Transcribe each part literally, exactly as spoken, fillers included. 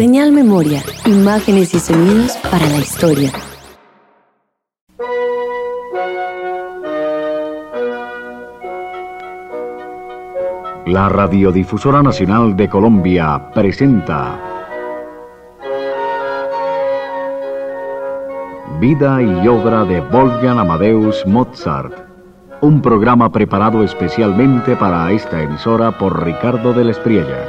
Señal Memoria, imágenes y sonidos para la historia. La Radiodifusora Nacional de Colombia presenta Vida y obra de Wolfgang Amadeus Mozart, un programa preparado especialmente para esta emisora por Ricardo de la Espriella.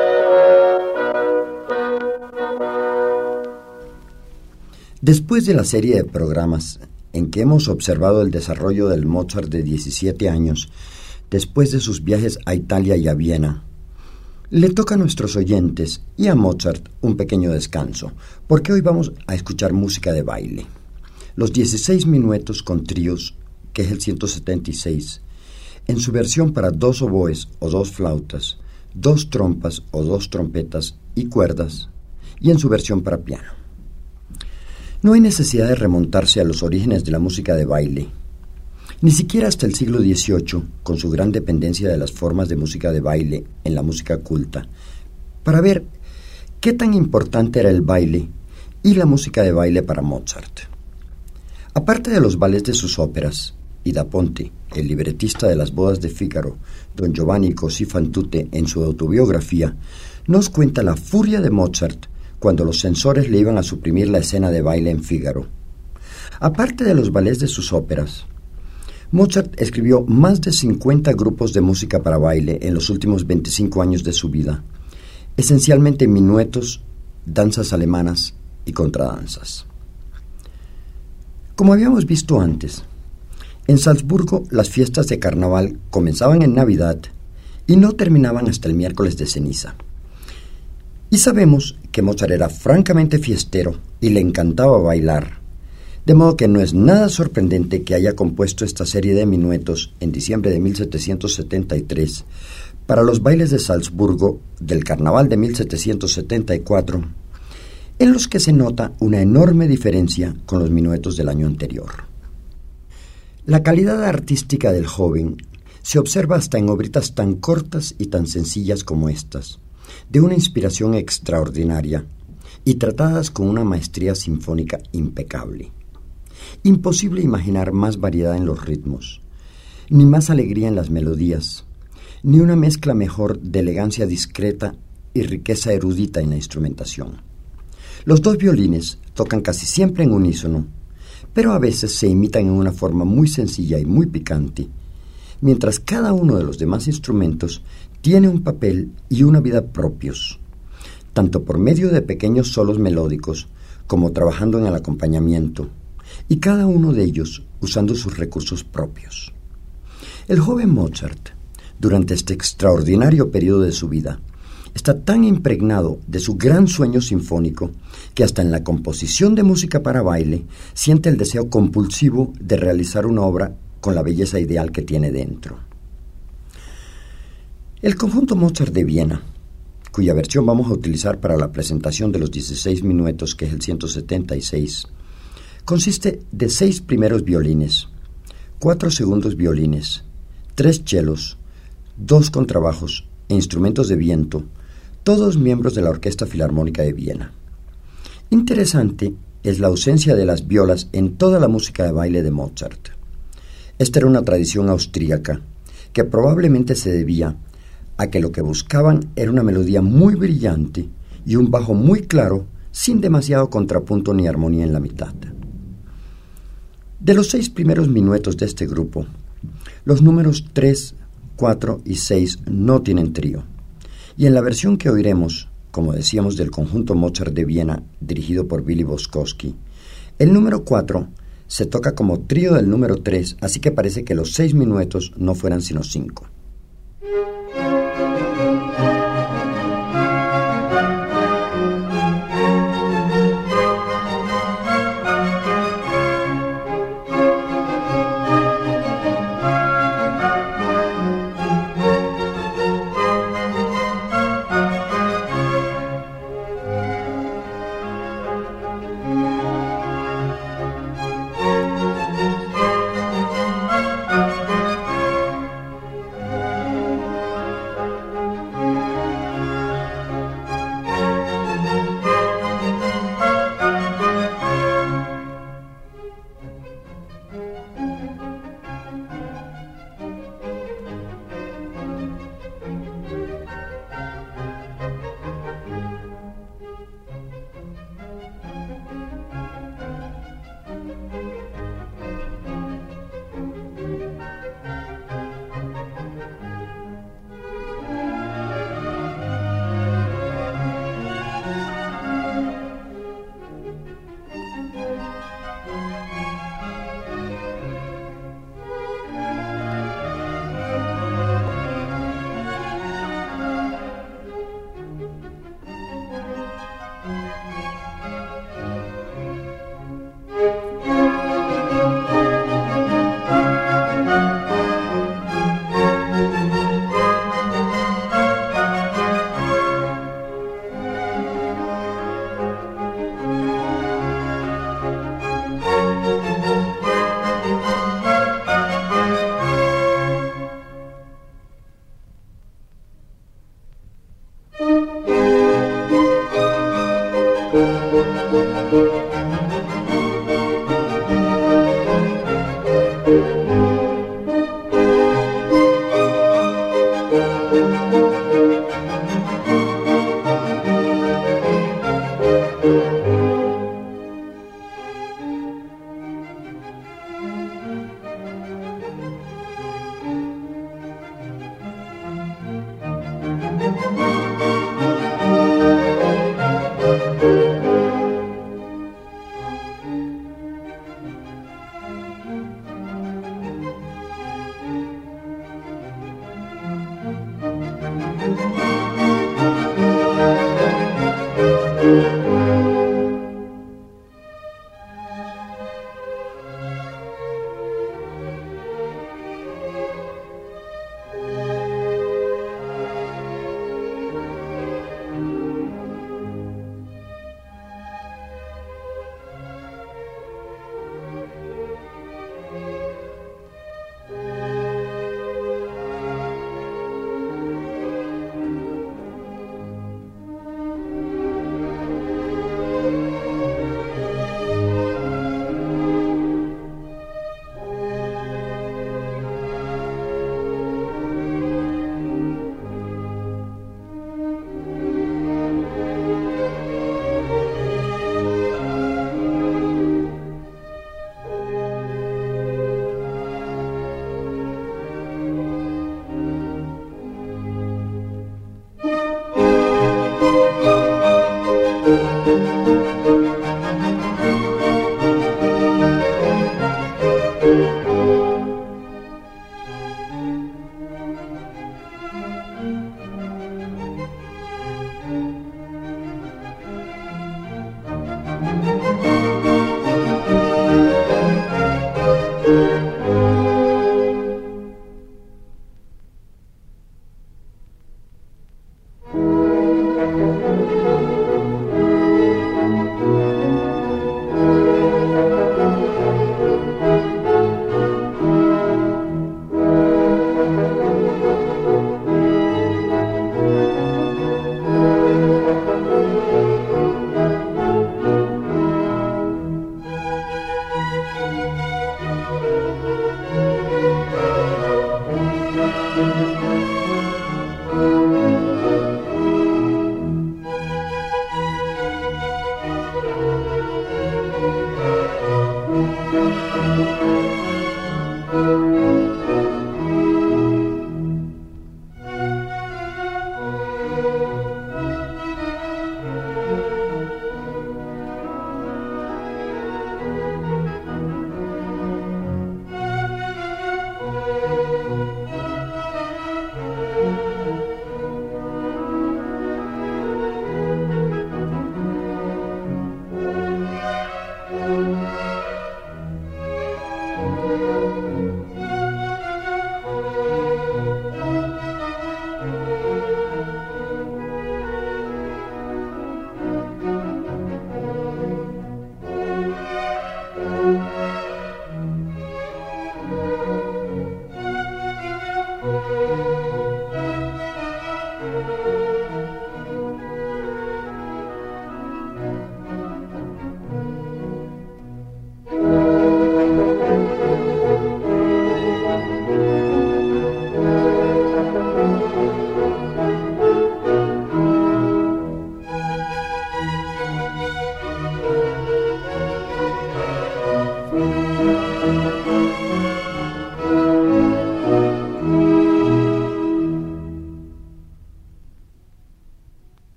Después de la serie de programas en que hemos observado el desarrollo del Mozart de diecisiete años, después de sus viajes a Italia y a Viena, le toca a nuestros oyentes y a Mozart un pequeño descanso, porque hoy vamos a escuchar música de baile. Los dieciséis minuetos con tríos, que es el ciento setenta y seis, en su versión para dos oboes o dos flautas, dos trompas o dos trompetas y cuerdas, y en su versión para piano. No hay necesidad de remontarse a los orígenes de la música de baile, ni siquiera hasta el siglo dieciocho, con su gran dependencia de las formas de música de baile en la música culta, para ver qué tan importante era el baile y la música de baile para Mozart. Aparte de los ballets de sus óperas, y Da Ponte, el libretista de Las bodas de Fígaro, don Giovanni Così fan tutte, en su autobiografía, nos cuenta la furia de Mozart cuando los censores le iban a suprimir la escena de baile en Fígaro. Aparte de los ballets de sus óperas, Mozart escribió más de cincuenta grupos de música para baile en los últimos veinticinco años de su vida, esencialmente minuetos, danzas alemanas y contradanzas. Como habíamos visto antes, en Salzburgo las fiestas de carnaval comenzaban en Navidad y no terminaban hasta el miércoles de ceniza. Y sabemos que Mozart era francamente fiestero y le encantaba bailar, de modo que no es nada sorprendente que haya compuesto esta serie de minuetos en diciembre de mil setecientos setenta y tres para los bailes de Salzburgo del carnaval de mil setecientos setenta y cuatro, en los que se nota una enorme diferencia con los minuetos del año anterior. La calidad artística del joven se observa hasta en obritas tan cortas y tan sencillas como estas, de una inspiración extraordinaria y tratadas con una maestría sinfónica impecable. Imposible imaginar más variedad en los ritmos, ni más alegría en las melodías, ni una mezcla mejor de elegancia discreta y riqueza erudita en la instrumentación. Los dos violines tocan casi siempre en unísono, pero a veces se imitan en una forma muy sencilla y muy picante, mientras cada uno de los demás instrumentos tiene un papel y una vida propios, tanto por medio de pequeños solos melódicos como trabajando en el acompañamiento, y cada uno de ellos usando sus recursos propios. El joven Mozart, durante este extraordinario periodo de su vida, está tan impregnado de su gran sueño sinfónico que hasta en la composición de música para baile siente el deseo compulsivo de realizar una obra con la belleza ideal que tiene dentro. El conjunto Mozart de Viena, cuya versión vamos a utilizar para la presentación de los dieciséis minuetos, que es el ciento setenta y seis, consiste de seis primeros violines, cuatro segundos violines, tres chelos, dos contrabajos e instrumentos de viento, todos miembros de la Orquesta Filarmónica de Viena. Interesante es la ausencia de las violas en toda la música de baile de Mozart. Esta era una tradición austríaca que probablemente se debía a que lo que buscaban era una melodía muy brillante y un bajo muy claro, sin demasiado contrapunto ni armonía en la mitad. De los seis primeros minuetos de este grupo, los números tres, cuatro y seis no tienen trío, y en la versión que oiremos, como decíamos, del conjunto Mozart de Viena, dirigido por Billy Boskowski, el número cuatro se toca como trío del número tres, así que parece que los seis minuetos no fueran sino cinco.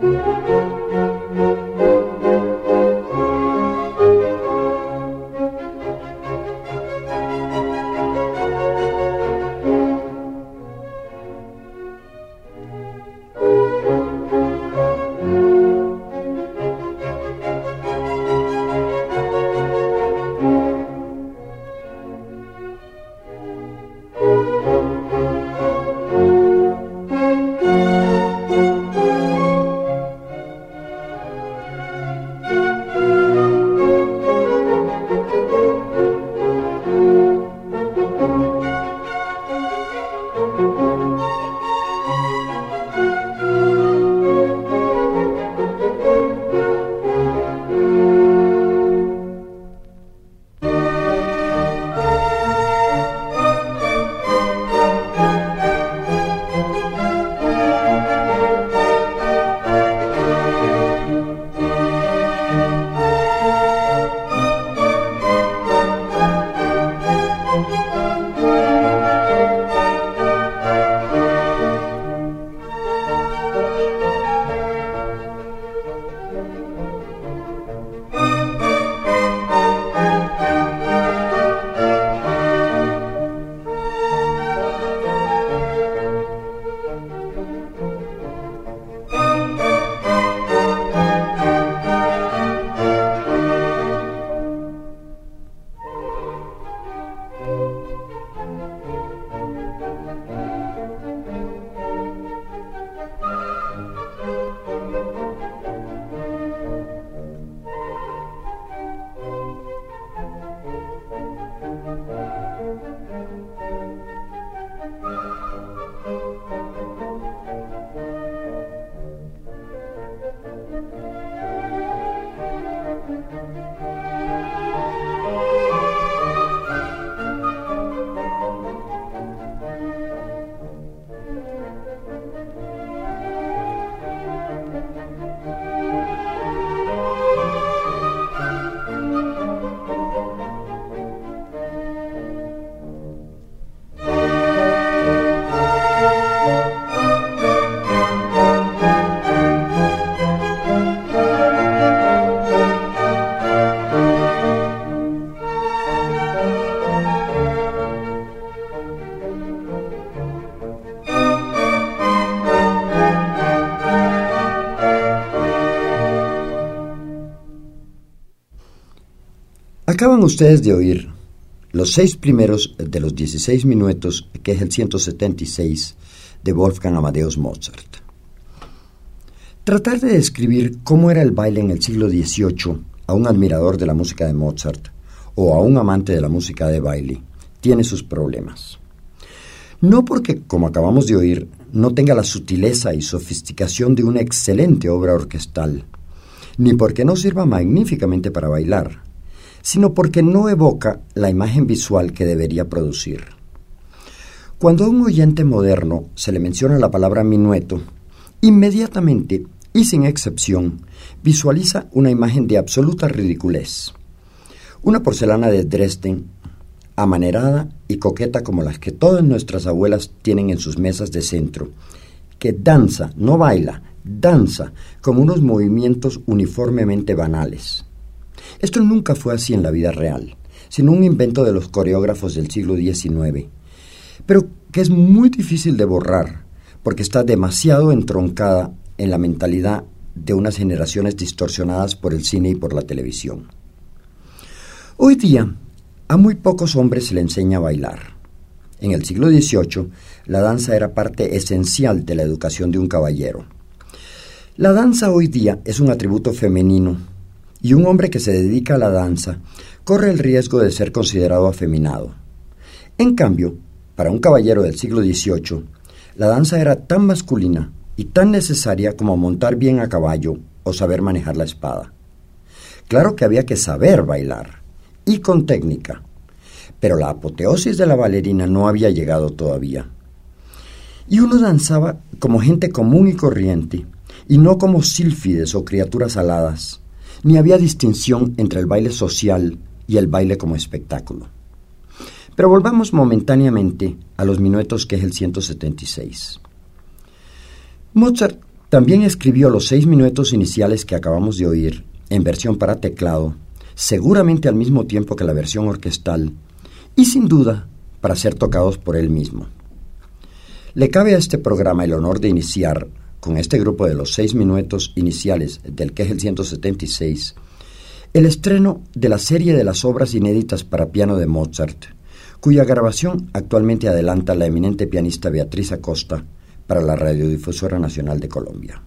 Acaban ustedes de oír los seis primeros de los dieciséis minuetos, que es el ciento setenta y seis de Wolfgang Amadeus Mozart. Tratar de describir cómo era el baile en el siglo dieciocho a un admirador de la música de Mozart o a un amante de la música de baile tiene sus problemas. No porque, como acabamos de oír, no tenga la sutileza y sofisticación de una excelente obra orquestal, ni porque no sirva magníficamente para bailar, sino porque no evoca la imagen visual que debería producir. Cuando a un oyente moderno se le menciona la palabra minueto, inmediatamente y sin excepción visualiza una imagen de absoluta ridiculez. Una porcelana de Dresden, amanerada y coqueta como las que todas nuestras abuelas tienen en sus mesas de centro, que danza, no baila, danza con unos movimientos uniformemente banales. Esto nunca fue así en la vida real, sino un invento de los coreógrafos del siglo diecinueve, pero que es muy difícil de borrar, porque está demasiado entroncada en la mentalidad de unas generaciones distorsionadas por el cine y por la televisión. Hoy día, a muy pocos hombres se le enseña a bailar. En el siglo dieciocho, la danza era parte esencial de la educación de un caballero. La danza hoy día es un atributo femenino, y un hombre que se dedica a la danza corre el riesgo de ser considerado afeminado. En cambio, para un caballero del siglo dieciocho, la danza era tan masculina y tan necesaria como montar bien a caballo o saber manejar la espada. Claro que había que saber bailar, y con técnica, pero la apoteosis de la bailarina no había llegado todavía. Y uno danzaba como gente común y corriente, y no como sílfides o criaturas aladas, ni había distinción entre el baile social y el baile como espectáculo. Pero volvamos momentáneamente a los minuetos, que es el ciento setenta y seis. Mozart También escribió los seis minuetos iniciales que acabamos de oír, en versión para teclado, seguramente al mismo tiempo que la versión orquestal, y sin duda para ser tocados por él mismo. Le cabe a este programa el honor de iniciar, con este grupo de los seis minuetos iniciales del Kegel ciento setenta y seis, el estreno de la serie de las obras inéditas para piano de Mozart, cuya grabación actualmente adelanta la eminente pianista Beatriz Acosta para la Radiodifusora Nacional de Colombia.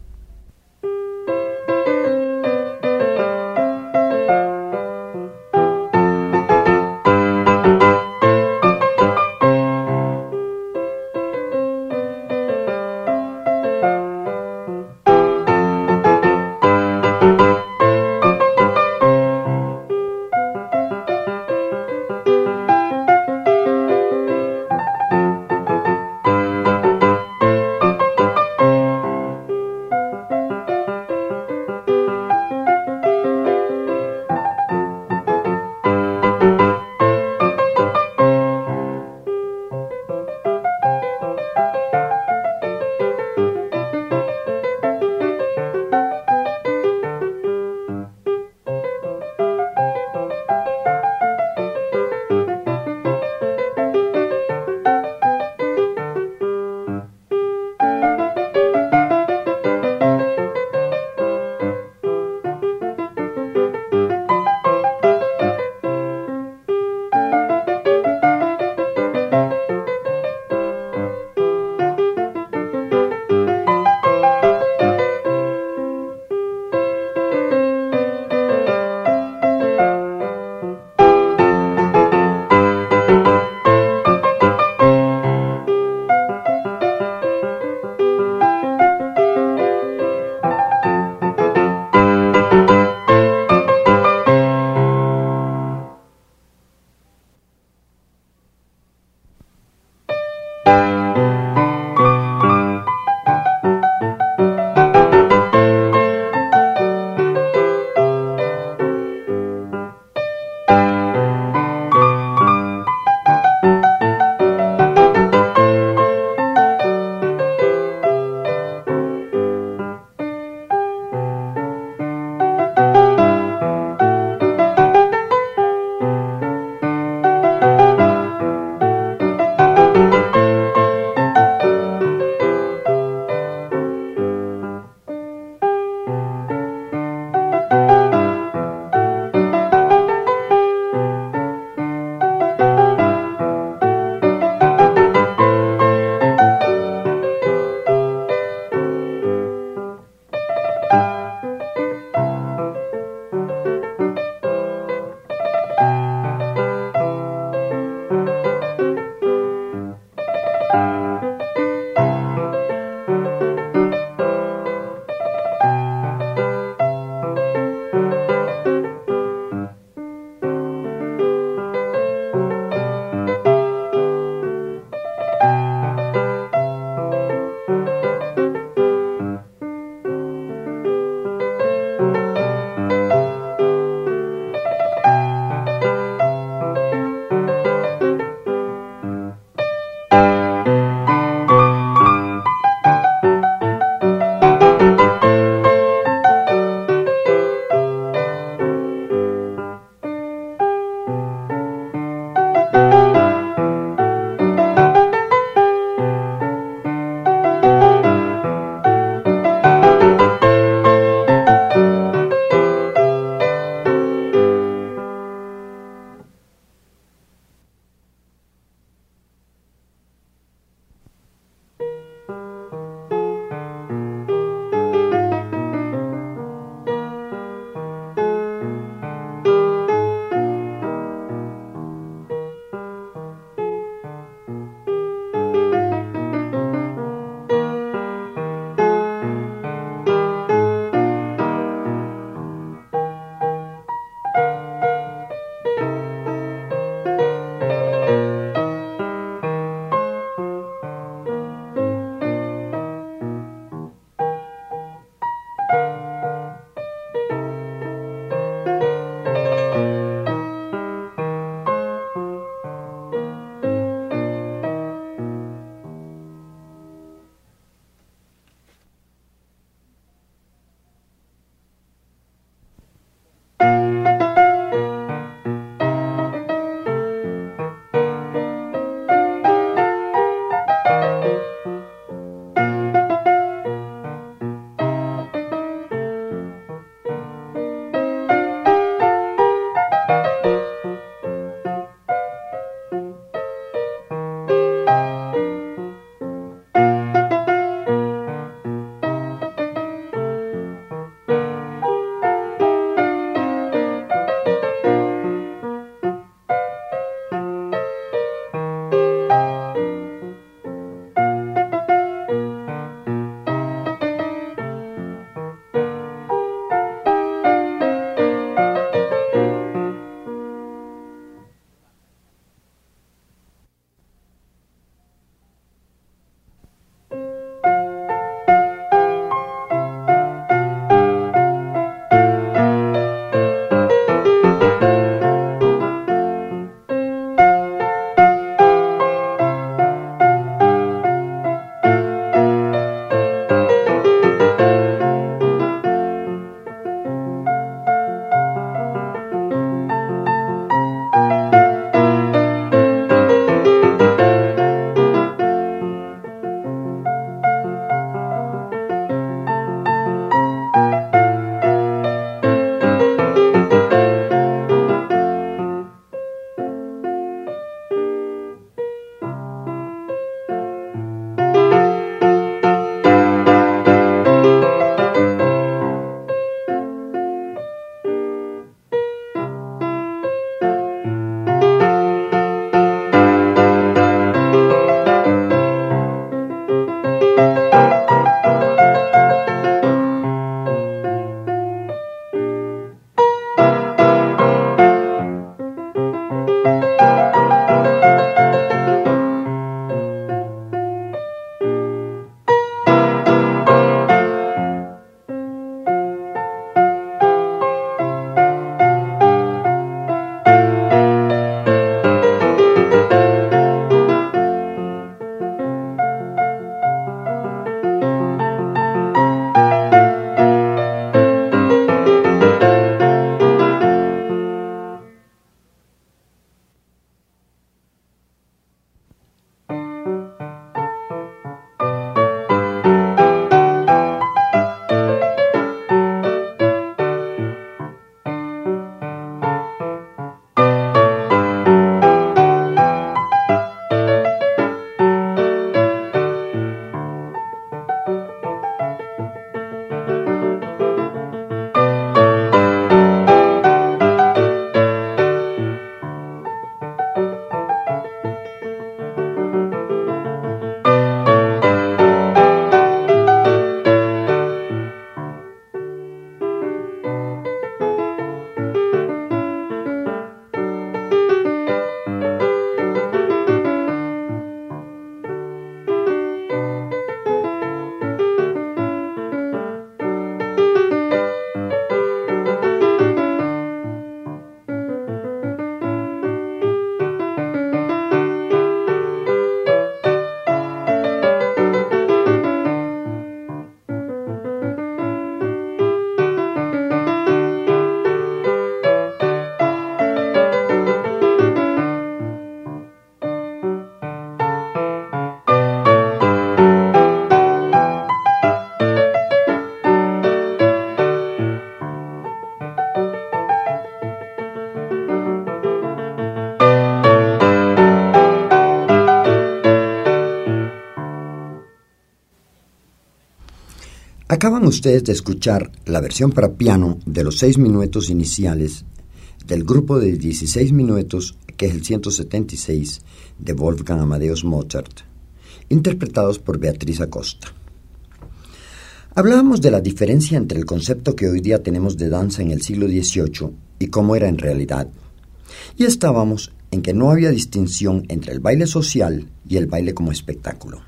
Acaban ustedes de escuchar la versión para piano de los seis minuetos iniciales del grupo de dieciséis minuetos que es el ciento setenta y seis de Wolfgang Amadeus Mozart, interpretados por Beatriz Acosta. Hablábamos de la diferencia entre el concepto que hoy día tenemos de danza en el siglo dieciocho y cómo era en realidad. Y estábamos en que no había distinción entre el baile social y el baile como espectáculo.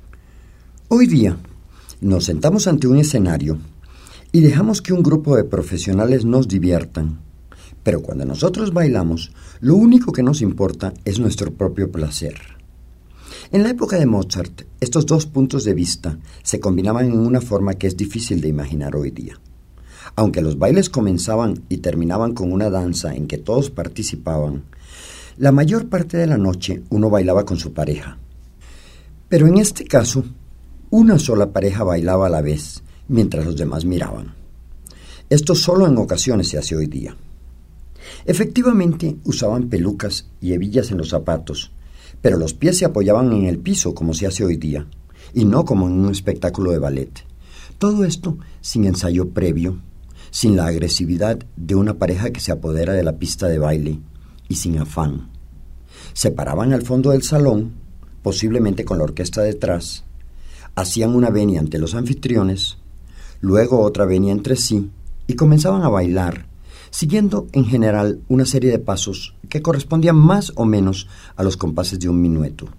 Hoy día nos sentamos ante un escenario y dejamos que un grupo de profesionales nos diviertan, pero cuando nosotros bailamos, lo único que nos importa es nuestro propio placer. En la época de Mozart, estos dos puntos de vista se combinaban en una forma que es difícil de imaginar hoy día. Aunque los bailes comenzaban y terminaban con una danza en que todos participaban, la mayor parte de la noche uno bailaba con su pareja. Pero en este caso, una sola pareja bailaba a la vez, mientras los demás miraban. Esto solo en ocasiones se hace hoy día. Efectivamente, usaban pelucas y hebillas en los zapatos, pero los pies se apoyaban en el piso como se hace hoy día, y no como en un espectáculo de ballet. Todo esto sin ensayo previo, sin la agresividad de una pareja que se apodera de la pista de baile y sin afán. Se paraban al fondo del salón, posiblemente con la orquesta detrás, hacían una venia ante los anfitriones, luego otra venia entre sí y comenzaban a bailar, siguiendo en general una serie de pasos que correspondían más o menos a los compases de un minueto.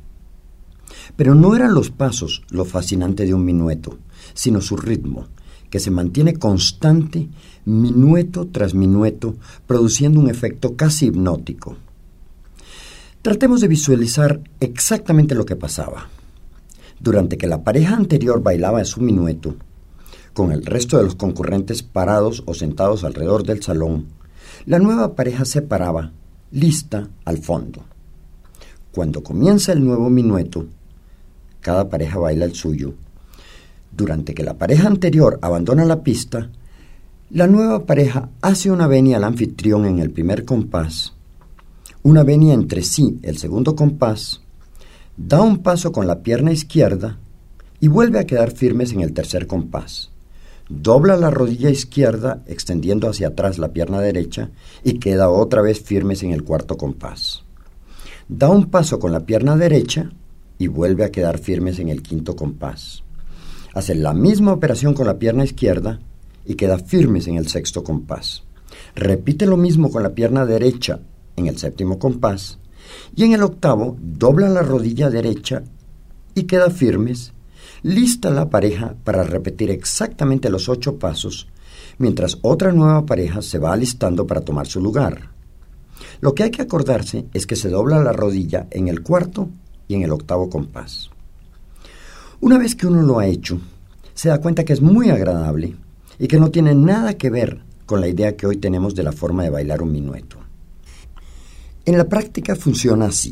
Pero no eran los pasos lo fascinante de un minueto, sino su ritmo, que se mantiene constante, minueto tras minueto, produciendo un efecto casi hipnótico. Tratemos de visualizar exactamente lo que pasaba. Durante que la pareja anterior bailaba su minueto, con el resto de los concurrentes parados o sentados alrededor del salón, la nueva pareja se paraba, lista, al fondo. Cuando comienza el nuevo minueto, cada pareja baila el suyo. Durante que la pareja anterior abandona la pista, la nueva pareja hace una venia al anfitrión en el primer compás, una venia entre sí el segundo compás, da un paso con la pierna izquierda y vuelve a quedar firmes en el tercer compás. Dobla la rodilla izquierda extendiendo hacia atrás la pierna derecha y queda otra vez firmes en el cuarto compás. Da un paso con la pierna derecha y vuelve a quedar firmes en el quinto compás. Hace la misma operación con la pierna izquierda y queda firmes en el sexto compás. Repite lo mismo con la pierna derecha en el séptimo compás y en el octavo dobla la rodilla derecha y queda firmes. Lista la pareja para repetir exactamente los ocho pasos, mientras otra nueva pareja se va alistando para tomar su lugar. Lo que hay que acordarse es que se dobla la rodilla en el cuarto y en el octavo compás. Una vez que uno lo ha hecho, se da cuenta que es muy agradable y que no tiene nada que ver con la idea que hoy tenemos de la forma de bailar un minueto. En la práctica funciona así: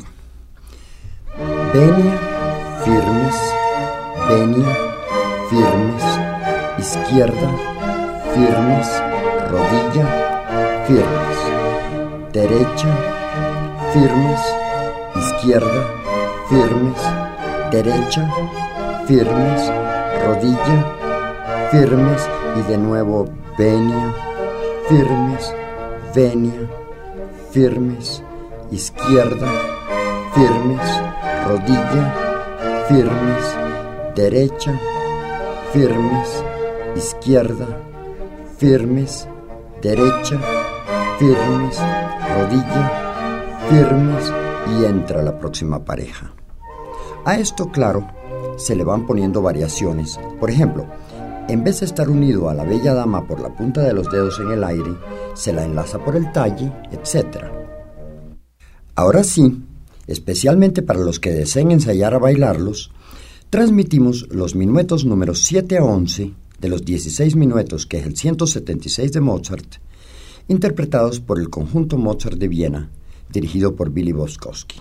venia, firmes, venia, firmes, izquierda, firmes, rodilla, firmes, derecha, firmes, izquierda, firmes, derecha, firmes, rodilla, firmes y de nuevo venia, firmes, venia, firmes, izquierda, firmes, rodilla, firmes, derecha, firmes, izquierda, firmes, derecha, firmes, rodilla, firmes y entra la próxima pareja. A esto, claro, se le van poniendo variaciones. Por ejemplo, en vez de estar unido a la bella dama por la punta de los dedos en el aire, se la enlaza por el talle, etcétera. Ahora sí, especialmente para los que deseen ensayar a bailarlos, transmitimos los minuetos números siete a once de los dieciséis minuetos que es el ciento setenta y seis de Mozart, interpretados por el Conjunto Mozart de Viena, dirigido por Billy Boskowski.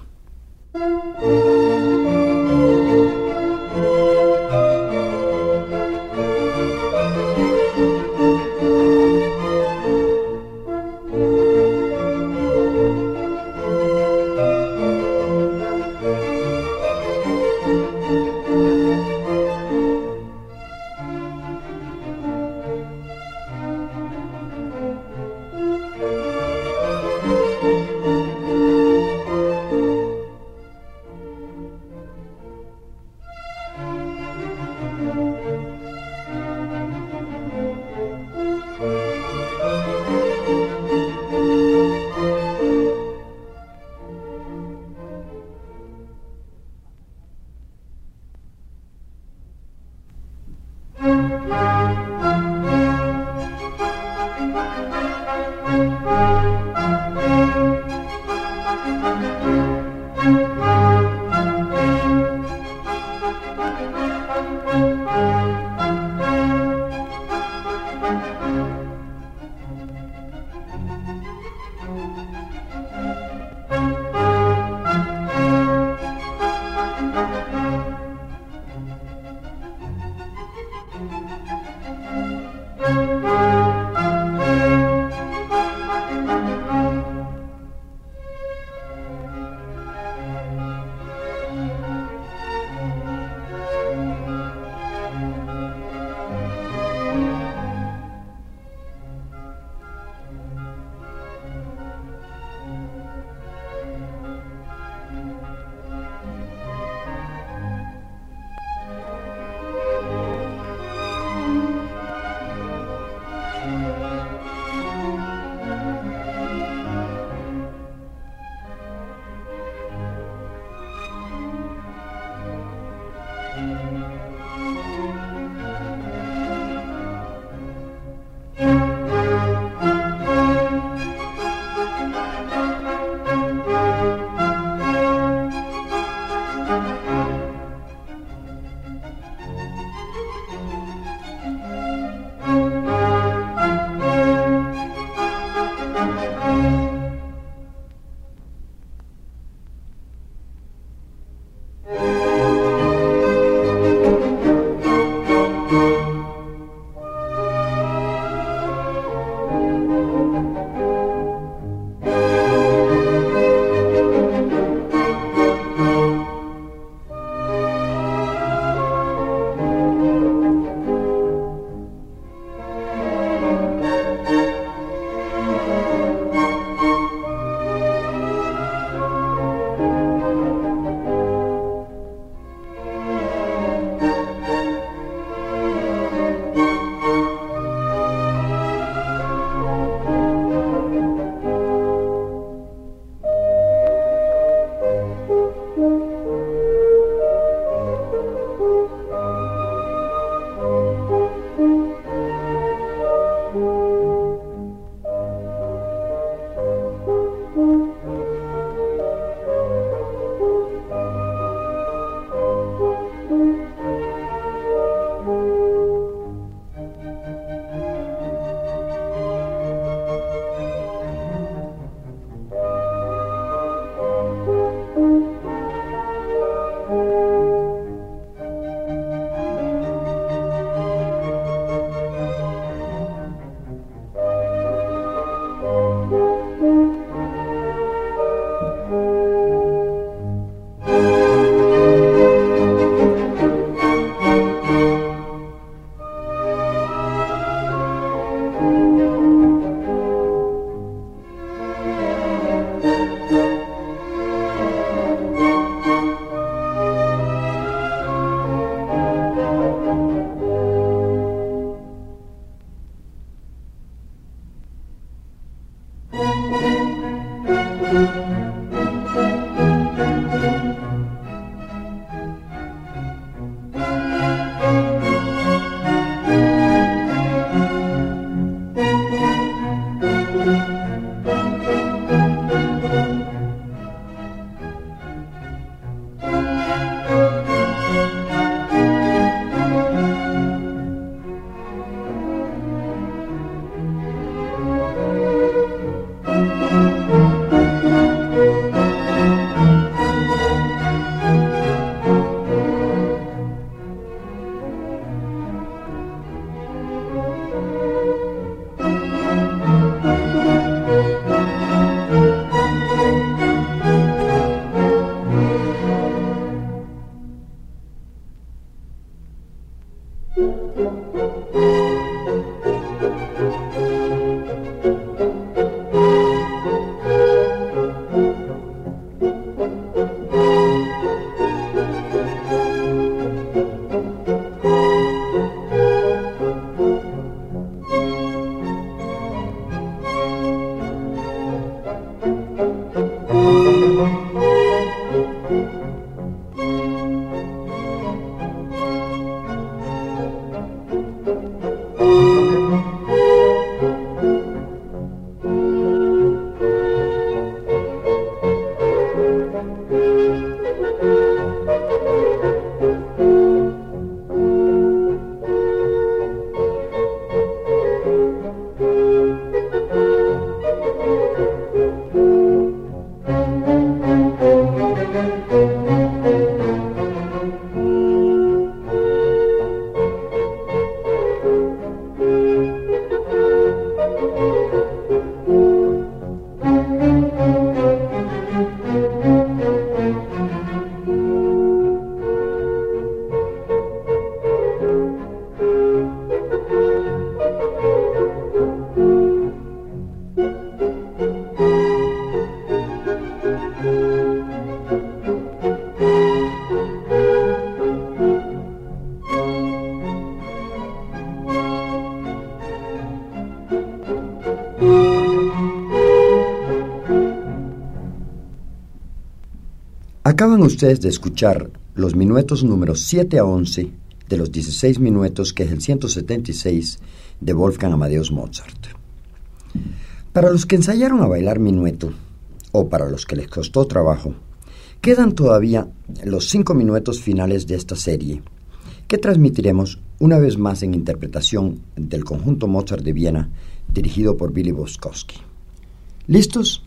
Acaban ustedes de escuchar los minuetos números siete a once de los dieciséis minuetos que es el ciento setenta y seis de Wolfgang Amadeus Mozart. Para los que ensayaron a bailar minueto, o para los que les costó trabajo, quedan todavía los cinco minuetos finales de esta serie, que transmitiremos una vez más en interpretación del conjunto Mozart de Viena, dirigido por Billy Boskovsky. ¿Listos?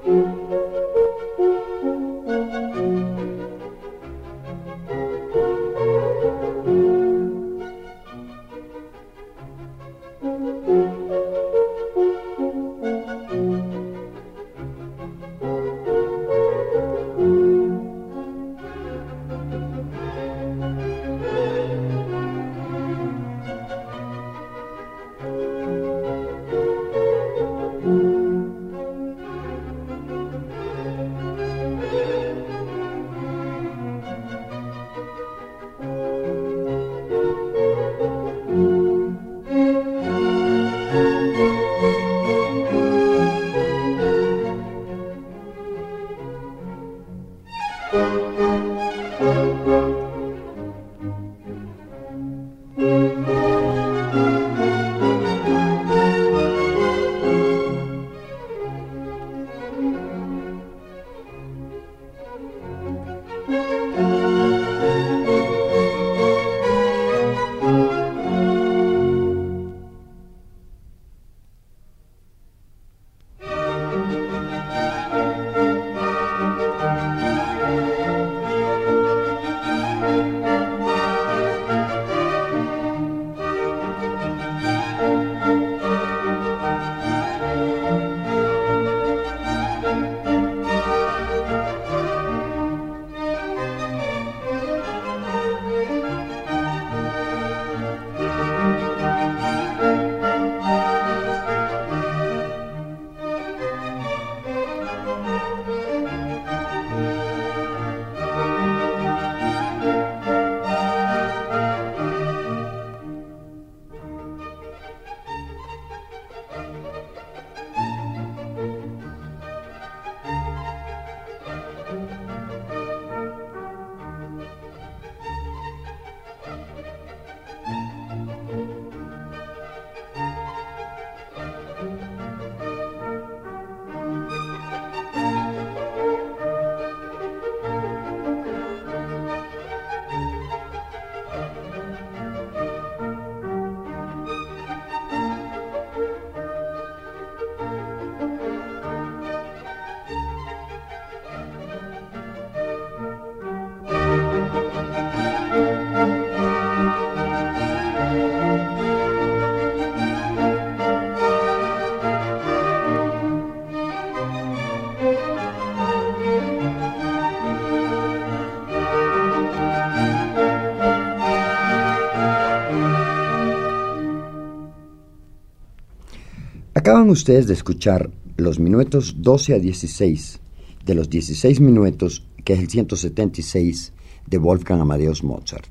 Acaban ustedes de escuchar los minuetos doce a dieciséis de los dieciséis minuetos, que es el ciento setenta y seis de Wolfgang Amadeus Mozart.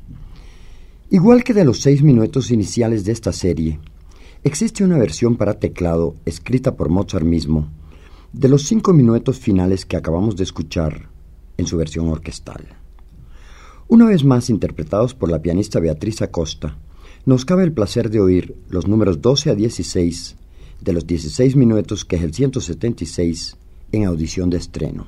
Igual que de los seis minuetos iniciales de esta serie, existe una versión para teclado escrita por Mozart mismo de los cinco minuetos finales que acabamos de escuchar en su versión orquestal. Una vez más interpretados por la pianista Beatriz Acosta, nos cabe el placer de oír los números doce a dieciséis de los dieciséis minuetos, que es el ciento setenta y seis, en audición de estreno.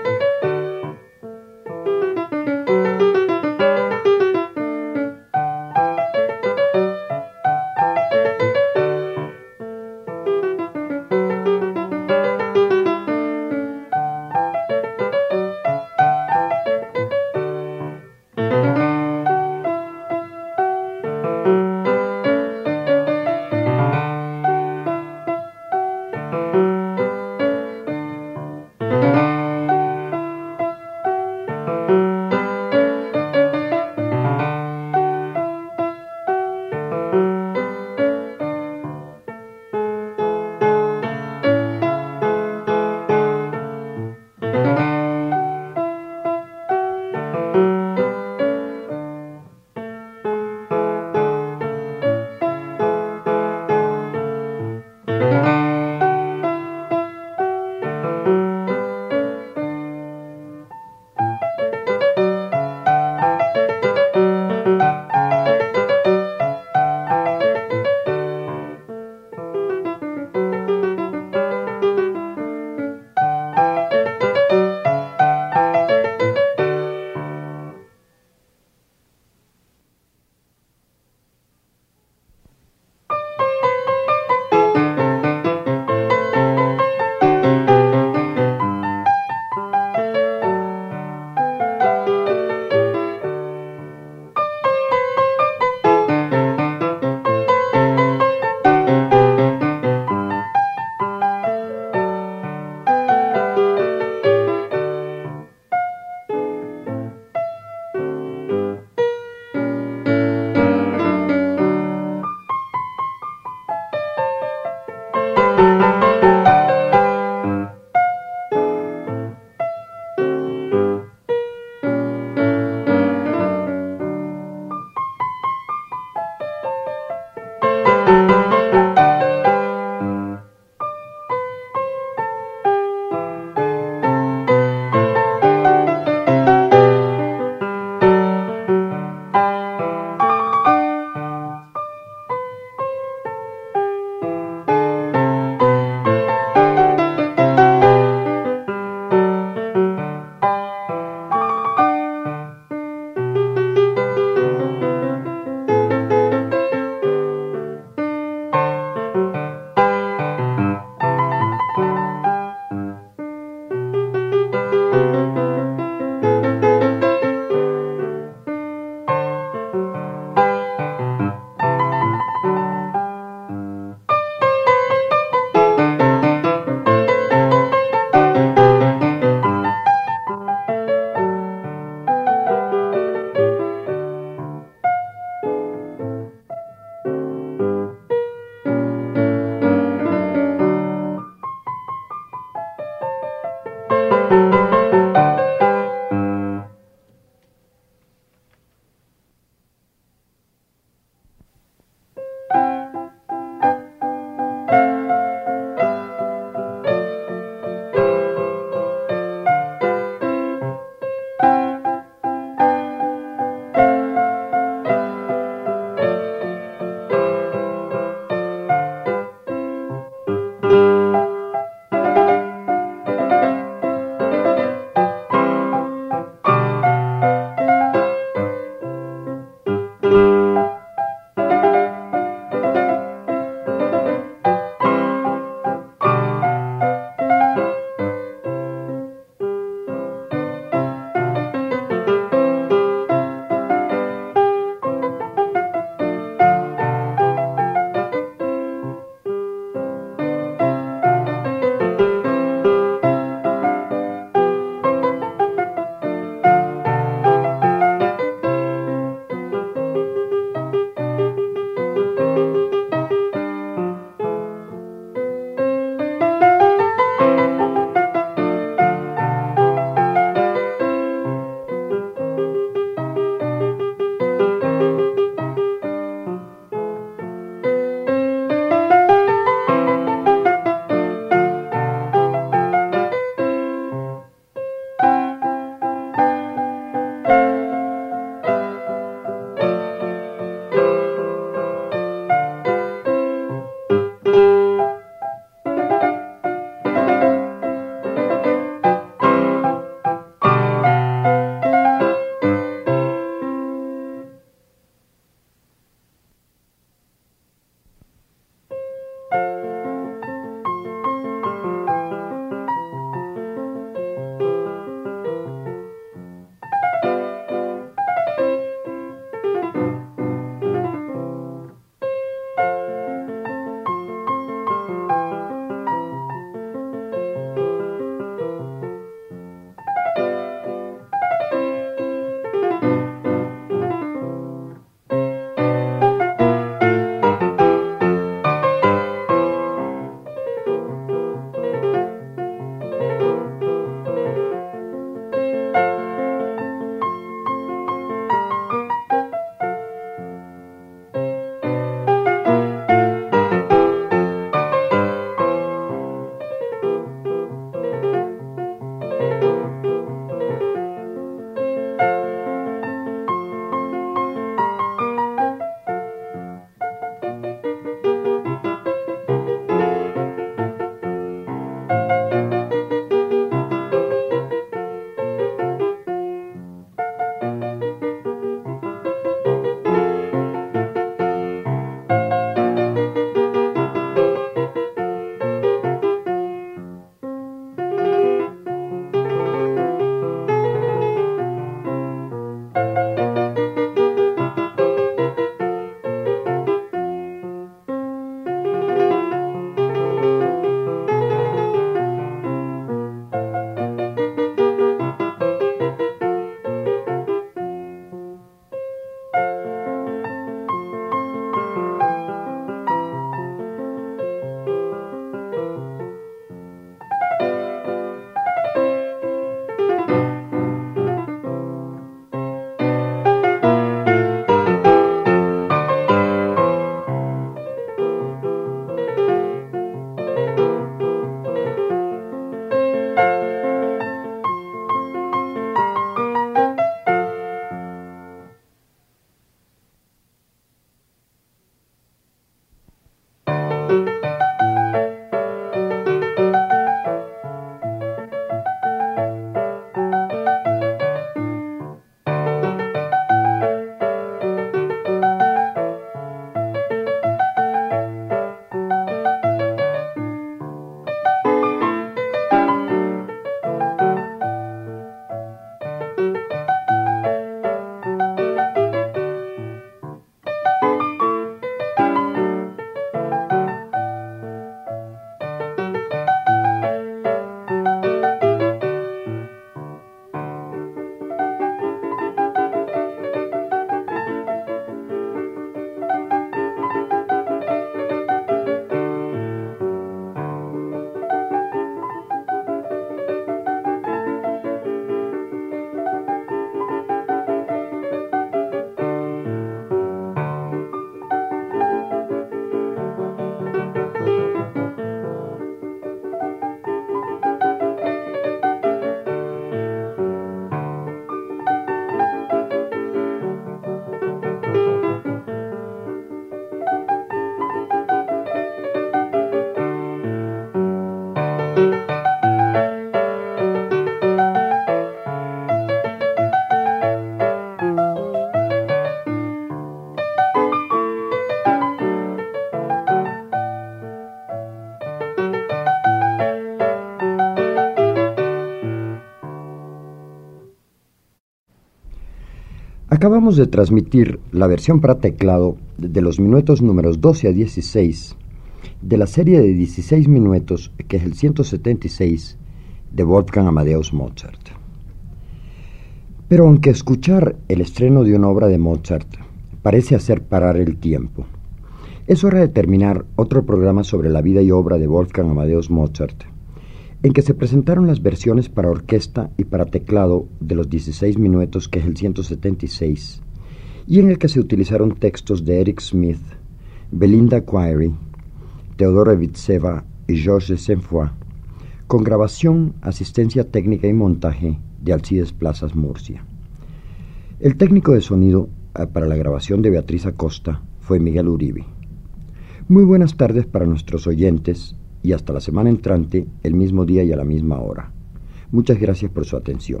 Acabamos de transmitir la versión para teclado de los minuetos números doce a dieciséis de la serie de dieciséis minuetos que es el ciento setenta y seis de Wolfgang Amadeus Mozart. Pero aunque escuchar el estreno de una obra de Mozart parece hacer parar el tiempo, es hora de terminar otro programa sobre la vida y obra de Wolfgang Amadeus Mozart, en que se presentaron las versiones para orquesta y para teclado de los dieciséis minuetos, que es el ciento setenta y seis, y en el que se utilizaron textos de Eric Smith, Belinda Query, Teodoro Evitseva y Georges Saint-Foy, con grabación, asistencia técnica y montaje de Alcides Plazas Murcia. El técnico de sonido para la grabación de Beatriz Acosta fue Miguel Uribe. Muy buenas tardes para nuestros oyentes y hasta la semana entrante, el mismo día y a la misma hora. Muchas gracias por su atención.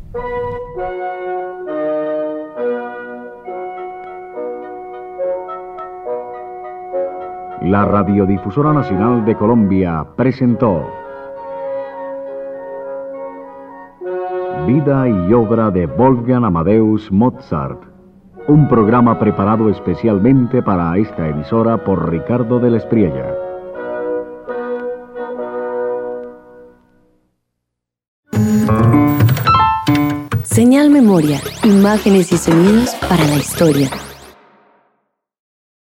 La Radiodifusora Nacional de Colombia presentó Vida y obra de Wolfgang Amadeus Mozart, un programa preparado especialmente para esta emisora por Ricardo de la Espriella. Señal Memoria, imágenes y sonidos para la historia.